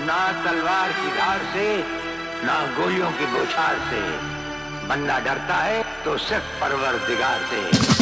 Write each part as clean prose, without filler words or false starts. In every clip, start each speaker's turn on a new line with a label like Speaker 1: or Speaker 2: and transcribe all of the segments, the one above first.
Speaker 1: ना तलवार की धार से, ना गोलियों की बौछार से। बंदा डरता है तो सिर्फ परवरदिगार से।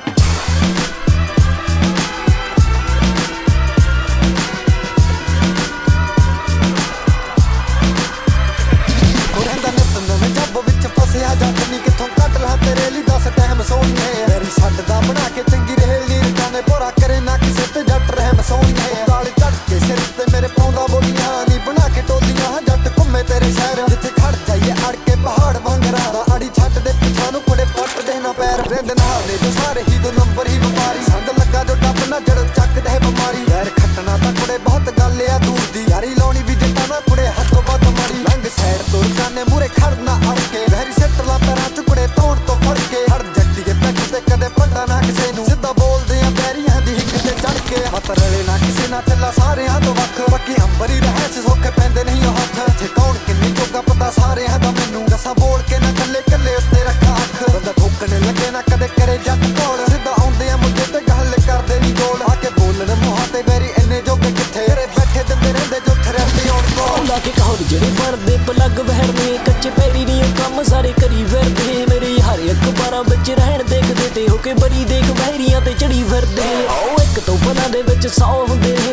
Speaker 2: जट नी किथों कट ला तेरे लिए 10 टाइम सोनिए मेरी छड्ड दा बना के चंगी रहे लीर काने पूरा करे ना किसे ते जट रहम सोनिए काले चढ़ के सिर ते मेरे पौंदा बोलियां नी बना के टोलियां जट घुमे तेरे शहर जिथे खड़ जाइए अड़ के पहाड़ वांगरा अड़ी छट दे पिछा नु कुड़े पट दे ना पैर रेंद नाल ने जो सारे ही 2 नंबर ही व्यापारी संग लगा जो डब ना जड़ चक दे बीमारी यार खटना ता कुड़े बहुत गल आ दूर दी यारी लाउनी भी जटा ना कुड़े हथों बद मारी लंग साइड तुर काने मुरे खड़ना अड़ के पैरां टुकड़े तोड़ तो फड़ के हर जट्टी के पैक ते कदे पंडा ना किसे नू सिद्धा बोलदे आ पैरियां दी हिक ते चढ़ के मत रले ना किसे ना चला सारेयां तो वख बाकी अंबर ही रहे से सौखे पैंदे नहीं ओ हथ थे कौन किन्नी जोगा पता सारेयां दा मैनू दसा बोल के ना कल्ले कल्ले उत्ते रखा अख बंदा ठोकने लगे ना कदे करे जट कोल सिद्धा आउंदे आ मुझे ते गल करदे नी गोल आके बोलण मुहां ते वेरी इन्ने जोगे किथे रे बैठे दिंदे रहिंदे जो थरैंदे होण कोल
Speaker 3: ला के कहौर जेड़े मरदे पलग बहरने कच्चे पैरी नी कम सारे करी फिरदे मेरे हर अखबारां विच रहण देखदे ते हो के बरी देख बहरियां ते चढ़ी फिरदे आओ एक तो बना दे विच 100 हुंदे